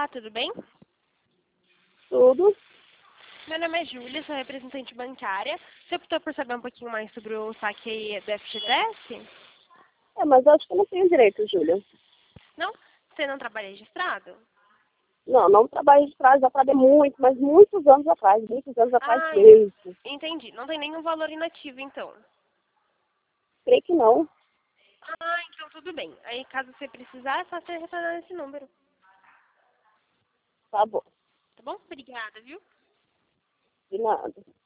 Olá, tudo bem? Tudo. Meu nome é Júlia, sou representante bancária. Você optou por saber um pouquinho mais sobre o saque do FGTS? Mas eu acho que eu não tenho direito, Júlia. Não? Você não trabalha registrado? Não, não trabalho registrado, já trabalhei muito, mas muitos anos atrás Ah, mesmo. entendi. Não tem nenhum valor inativo, então. Creio que não. Ah, então tudo bem. Aí, caso você precisar, é só você retornar esse número. Tá bom, Tá bom? Obrigada, viu? de nada.